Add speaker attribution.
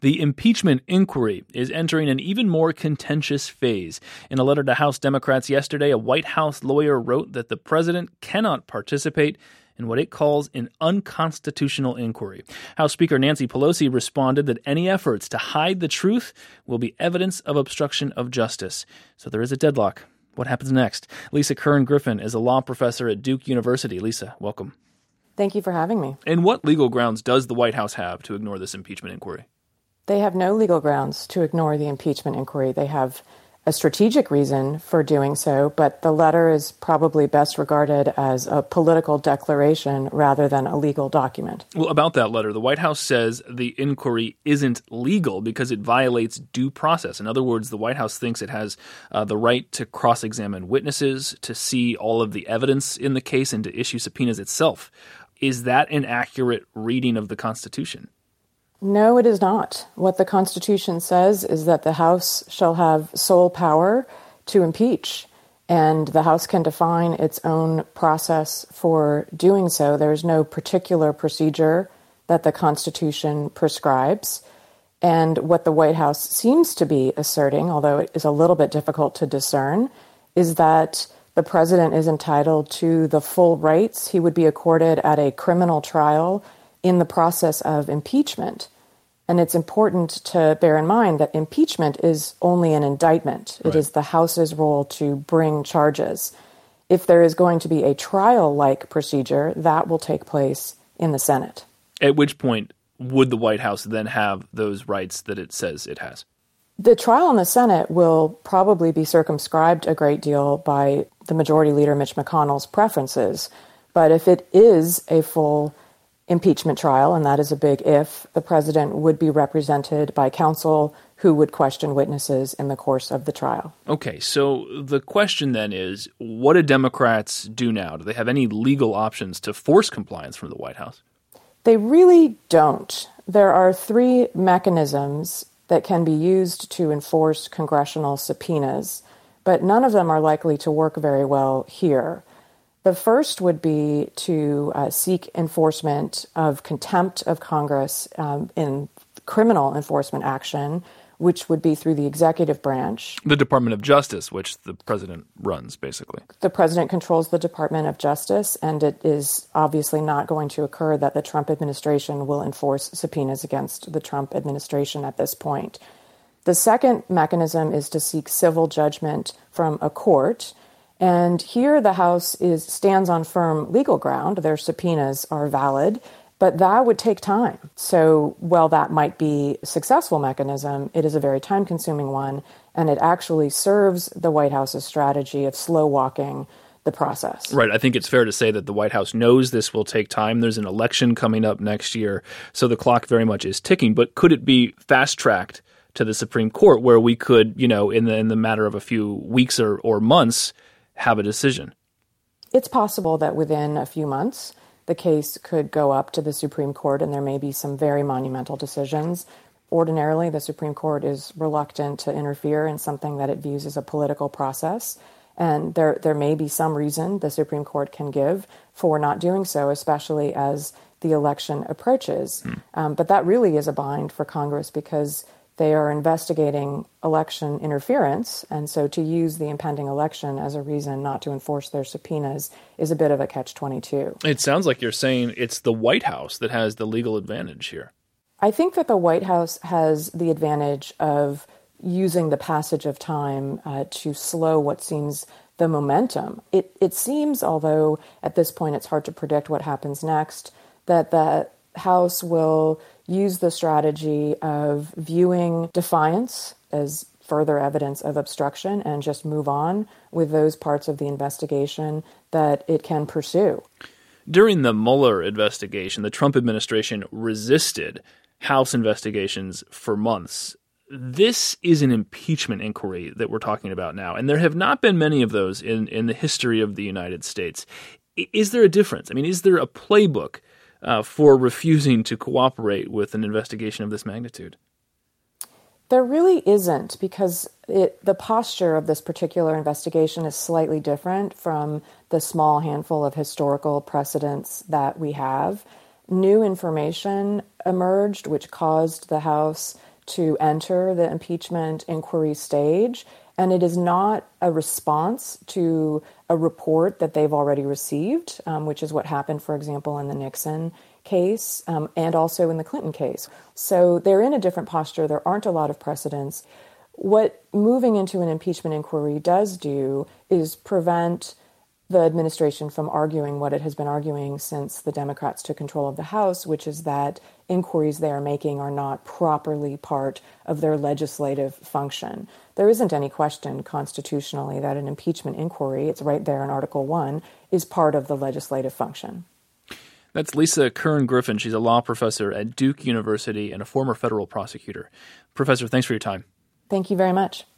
Speaker 1: The impeachment inquiry is entering an even more contentious phase. In a letter to House Democrats yesterday, a White House lawyer wrote that the president cannot participate in what it calls an unconstitutional inquiry. House Speaker Nancy Pelosi responded that any efforts to hide the truth will be evidence of obstruction of justice. So there is a deadlock. What happens next? Lisa Kern-Griffin is a law professor at Duke University. Lisa, welcome.
Speaker 2: Thank you for having me.
Speaker 1: And what legal grounds does the White House have to ignore this impeachment inquiry?
Speaker 2: They have no legal grounds to ignore the impeachment inquiry. They have a strategic reason for doing so, but the letter is probably best regarded as a political declaration rather than a legal document.
Speaker 1: Well, about that letter, the White House says the inquiry isn't legal because it violates due process. In other words, the White House thinks it has the right to cross-examine witnesses, to see all of the evidence in the case, and to issue subpoenas itself. Is that an accurate reading of the Constitution?
Speaker 2: No, it is not. What the Constitution says is that the House shall have sole power to impeach, and the House can define its own process for doing so. There is no particular procedure that the Constitution prescribes. And what the White House seems to be asserting, although it is a little bit difficult to discern, is that the president is entitled to the full rights he would be accorded at a criminal trial in the process of impeachment. And it's important to bear in mind that impeachment is only an indictment. Right. It is the House's role to bring charges. If there is going to be a trial-like procedure, that will take place in the Senate.
Speaker 1: At which point would the White House then have those rights that it says it has?
Speaker 2: The trial in the Senate will probably be circumscribed a great deal by the Majority Leader Mitch McConnell's preferences. But if it is a full impeachment trial, and that is a big if, the president would be represented by counsel who would question witnesses in the course of the trial.
Speaker 1: Okay, so the question then is, what do Democrats do now? Do they have any legal options to force compliance from the White House?
Speaker 2: They really don't. There are three mechanisms that can be used to enforce congressional subpoenas, but none of them are likely to work very well here. The first would be to seek enforcement of contempt of Congress in criminal enforcement action, which would be through the executive branch.
Speaker 1: The Department of Justice, which the president runs, basically.
Speaker 2: The president controls the Department of Justice, and it is obviously not going to occur that the Trump administration will enforce subpoenas against the Trump administration at this point. The second mechanism is to seek civil judgment from a court. And here the House stands on firm legal ground. Their subpoenas are valid, but that would take time. So while that might be a successful mechanism, it is a very time-consuming one, and it actually serves the White House's strategy of slow-walking the process.
Speaker 1: Right. I think it's fair to say that the White House knows this will take time. There's an election coming up next year, so the clock very much is ticking. But could it be fast-tracked to the Supreme Court where we could, in the matter of a few weeks or months, have a decision?
Speaker 2: It's possible that within a few months, the case could go up to the Supreme Court, and there may be some very monumental decisions. Ordinarily, the Supreme Court is reluctant to interfere in something that it views as a political process, and there may be some reason the Supreme Court can give for not doing so, especially as the election approaches. But that really is a bind for Congress because they are investigating election interference, and so to use the impending election as a reason not to enforce their subpoenas is a bit of a catch-22.
Speaker 1: It sounds like you're saying it's the White House that has the legal advantage here.
Speaker 2: I think that the White House has the advantage of using the passage of time to slow what seems the momentum. It seems, although at this point it's hard to predict what happens next, that the House will use the strategy of viewing defiance as further evidence of obstruction and just move on with those parts of the investigation that it can pursue.
Speaker 1: During the Mueller investigation, the Trump administration resisted House investigations for months. This is an impeachment inquiry that we're talking about now, and there have not been many of those in the history of the United States. Is there a difference? I mean, is there a playbook for refusing to cooperate with an investigation of this magnitude?
Speaker 2: There really isn't, because the posture of this particular investigation is slightly different from the small handful of historical precedents that we have. New information emerged, which caused the House to enter the impeachment inquiry stage, and it is not a response to a report that they've already received, which is what happened, for example, in the Nixon case and also in the Clinton case. So they're in a different posture. There aren't a lot of precedents. What moving into an impeachment inquiry does do is prevent the administration from arguing what it has been arguing since the Democrats took control of the House, which is that inquiries they are making are not properly part of their legislative function. There isn't any question constitutionally that an impeachment inquiry, it's right there in Article 1, is part of the legislative function.
Speaker 1: That's Lisa Kern-Griffin. She's a law professor at Duke University and a former federal prosecutor. Professor, thanks for your time.
Speaker 2: Thank you very much.